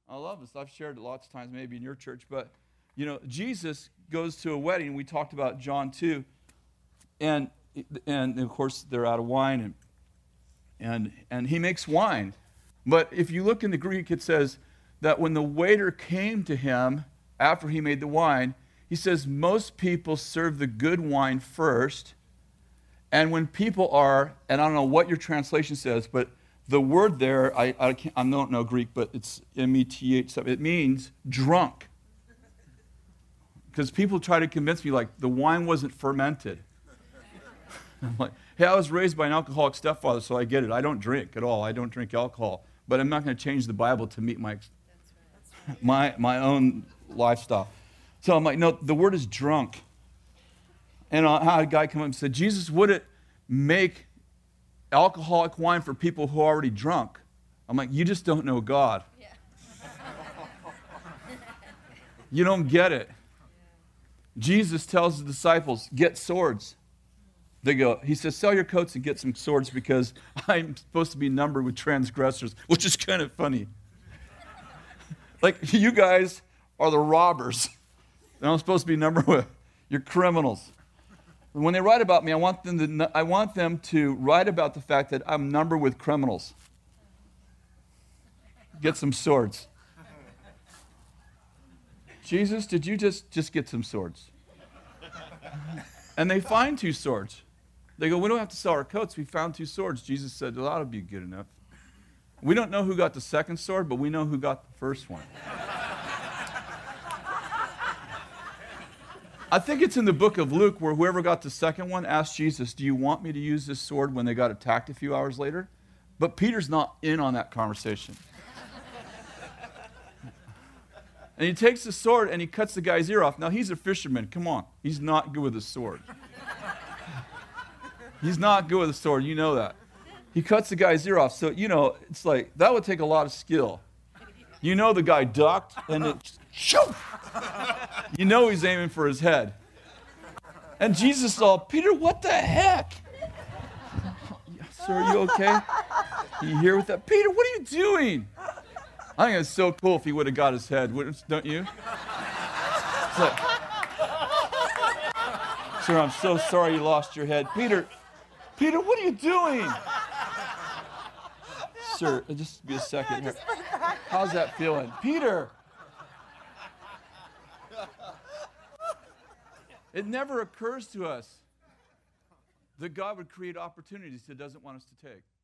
I love this. I've shared it lots of times, maybe in your church, but, Jesus goes to a wedding. We talked about John 2, and of course, they're out of wine, and he makes wine. But if you look in the Greek, it says that when the waiter came to him after he made the wine, he says most people serve the good wine first, and when people are, and I don't know what your translation says, but the word there, I don't know Greek, but it's M-E-T-H, it means drunk. Because people try to convince me, like, the wine wasn't fermented. I'm like, hey, I was raised by an alcoholic stepfather, so I get it. I don't drink at all. I don't drink alcohol. But I'm not going to change the Bible to meet my own lifestyle. So I'm like, no, the word is drunk. And I had a guy come up and said, Jesus, would it make alcoholic wine for people who are already drunk? I'm like, you just don't know God. Yeah. You don't get it. Jesus tells the disciples, get swords. They go, he says, sell your coats and get some swords because I'm supposed to be numbered with transgressors, which is kind of funny. Like, you guys are the robbers. And I'm supposed to be numbered with, you're criminals. And when they write about me, I want them to write about the fact that I'm numbered with criminals. Get some swords. Jesus, did you just get some swords? And they find 2 swords. They go, we don't have to sell our coats. We found 2 swords. Jesus said, well, that'll be good enough. We don't know who got the second sword, but we know who got the first one. I think it's in the book of Luke where whoever got the second one asked Jesus, do you want me to use this sword when they got attacked a few hours later? But Peter's not in on that conversation. And he takes the sword and he cuts the guy's ear off. Now, he's a fisherman. Come on. He's not good with a sword. He's not good with a sword. You know that. He cuts the guy's ear off. So, it's like, that would take a lot of skill. The guy ducked and it, shoo! He's aiming for his head. And Jesus saw, Peter, what the heck? Sir, are you okay? You here with that? Peter, what are you doing? I think it's so cool if he would have got his head, don't you? It's like, sir, I'm so sorry you lost your head. Peter, what are you doing? Sir, just be a second here. How's that feeling? Peter! It never occurs to us that God would create opportunities He doesn't want us to take.